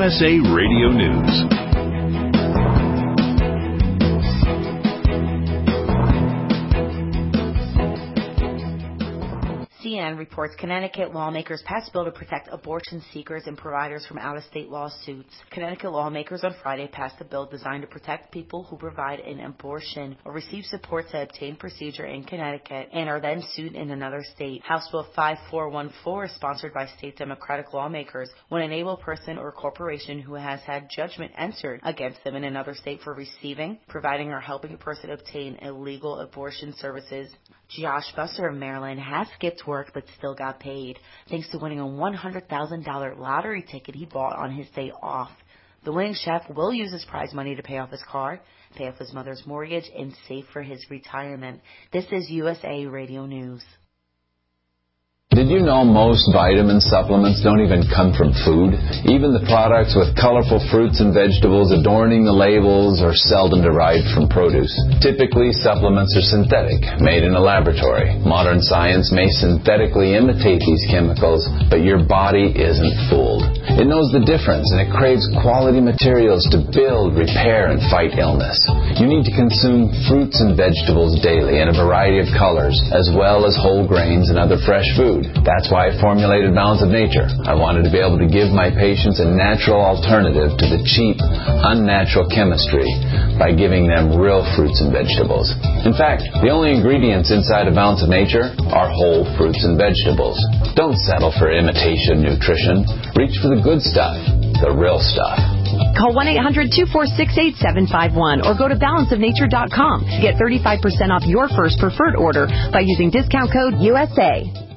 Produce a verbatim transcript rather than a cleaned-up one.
S A Radio News. C N N reports Connecticut lawmakers passed a bill to protect abortion seekers and providers from out-of-state lawsuits. Connecticut lawmakers on Friday passed a bill designed to protect people who provide an abortion or receive support to obtain procedure in Connecticut and are then sued in another state. House Bill five four one four, sponsored by state Democratic lawmakers, would enable a person or corporation who has had judgment entered against them in another state for receiving, providing, or helping a person obtain illegal abortion services. Josh Busser of Maryland has skipped work but still got paid, thanks to winning a one hundred thousand dollars lottery ticket he bought on his day off. The winning chef will use his prize money to pay off his car, pay off his mother's mortgage, and save for his retirement. This is U S A Radio News. Did you know most vitamin supplements don't even come from food? Even the products with colorful fruits and vegetables adorning the labels are seldom derived from produce. Typically, supplements are synthetic, made in a laboratory. Modern science may synthetically imitate these chemicals, but your body isn't fooled. It knows the difference, and it craves quality materials to build, repair, and fight illness. You need to consume fruits and vegetables daily in a variety of colors, as well as whole grains and other fresh food. That's why I formulated Balance of Nature. I wanted to be able to give my patients a natural alternative to the cheap, unnatural chemistry by giving them real fruits and vegetables. In fact, the only ingredients inside of Balance of Nature are whole fruits and vegetables. Don't settle for imitation nutrition. Reach for the good stuff, the real stuff. Call one eight hundred two four six eight seven five one or go to balance of nature dot com to get thirty-five percent off your first preferred order by using discount code U S A.